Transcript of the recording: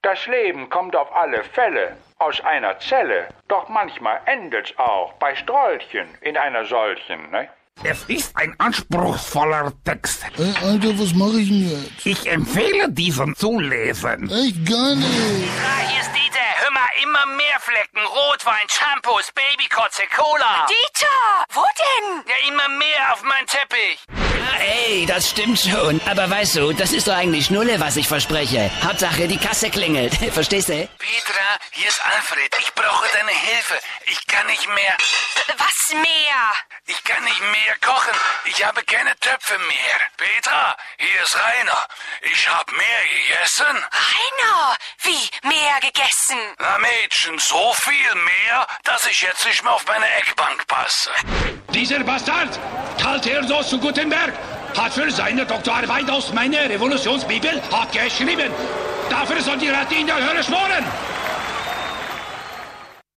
Das Leben kommt auf alle Fälle aus einer Zelle. Doch manchmal endet's auch bei Strollchen in einer solchen, ne? Es ist ein anspruchsvoller Text. Alter, was mache ich denn jetzt? Ich empfehle diesen zu lesen. Echt gar nicht. Hier ist Dieter. Hör mal, immer mehr Flecken. Rotwein, Shampoos, Babykotze, Cola. Dieter, wo denn? Ja, immer mehr auf meinen Teppich. Ey, das stimmt schon. Aber weißt du, das ist doch eigentlich Schnulle, was ich verspreche. Hauptsache, die Kasse klingelt. Verstehst du? Petra, hier ist Alfred. Ich brauche deine Hilfe. Ich kann nicht mehr. Was mehr? Ich kann nicht mehr kochen. Ich habe keine Töpfe mehr. Petra, hier ist Rainer. Ich hab mehr gegessen. Rainer, wie mehr gegessen? Na Mädchen, so viel mehr, dass ich jetzt nicht mehr auf meine Eckbank passe. Dieser Bastard, Karl-Theodor zu Gutenberg, hat für seine Doktorarbeit aus meiner Revolutionsbibel hat geschrieben. Dafür soll die Ratte in der Hölle schmoren.